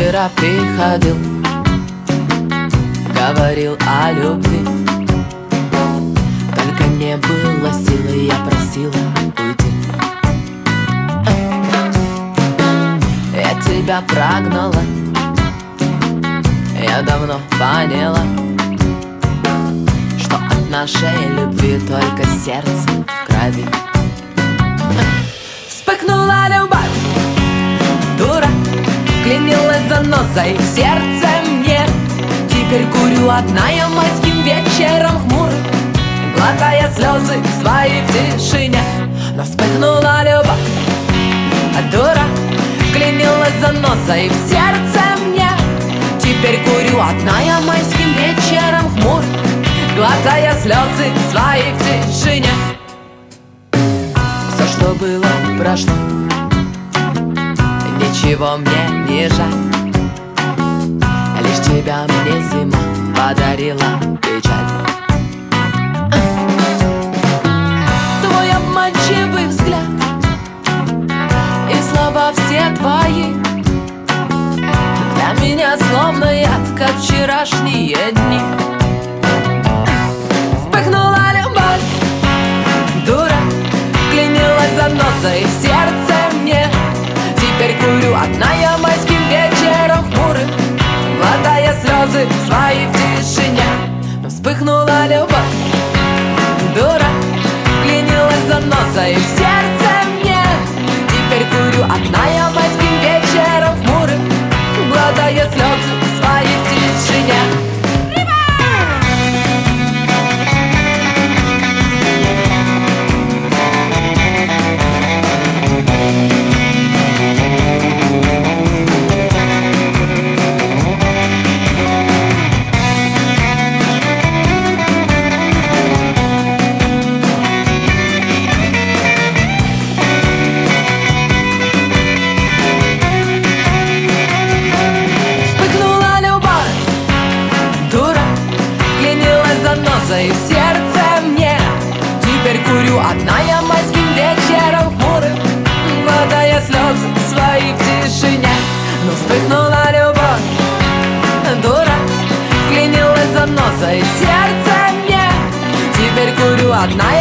вчера приходил, говорил о любви, только не было силы, я просила уйти. Я тебя прогнала, я давно поняла, что от нашей любви только сердце в крови. Вспыхнула любовь, дура, вклинилась занозой в сердце мне. Теперь курю одна я майским вечером хмурым, глотая слезы свои в тишине. Но вспыхнула любовь, дура, вклинилась занозой в сердце мне. Теперь курю одна я майским вечером хмурым, глотая слезы свои в тишине. Все, что было, прошло, ничего мне не жаль. Лишь тебя мне зима подарила печаль. Твой обманчивый взгляд и слова все твои для меня словно яд, как вчерашние дни. Вспыхнула любовь, дура, вклинилась занозой в сердце мне. Теперь курю одна я майским вечером хмурым, глотая слезы свои в тишине. Но вспыхнула любовь, дура, вклинилась занозой в сердце мне. Теперь курю одна я майским вечером хмурым, глотая слезы свои в тишине. И в сердце мне. Теперь курю одна я майским вечером хмурым, глотая слезы свои в тишине. Но вспыхнула любовь, дура, вклинилась занозой в сердце мне. Теперь курю одна